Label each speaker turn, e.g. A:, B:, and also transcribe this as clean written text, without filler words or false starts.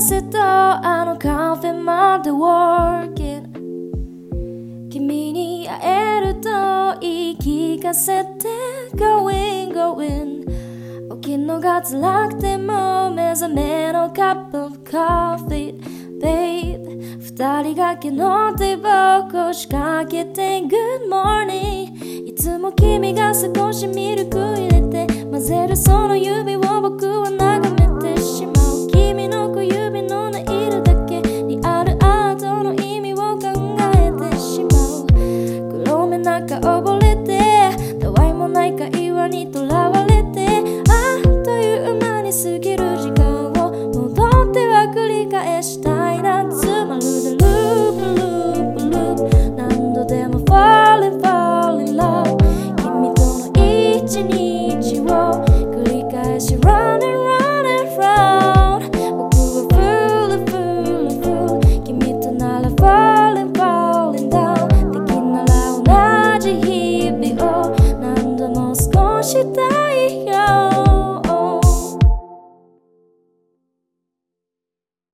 A: せとあのカフェまで working 君に会えると言い聞かせて going going 起きるのが辛くても目覚めのカップ of coffee babe 二人がけの手を腰掛けて Good morning いつも君が少しミルク入れて混ぜるその指を僕は眺めてしまう君の小指のネイルだけにあるアートの意味を考えてしまう黒目なんか溺れてたわいもない会話にとらわれてあっという間に過ぎる時間を戻っては繰り返したいなつまるでループループループ何度でも falling falling love 君との一日を繰り返し running running round 僕は full full full 君となら falling falling down できなら同じ日々を何度も過ごしたいよ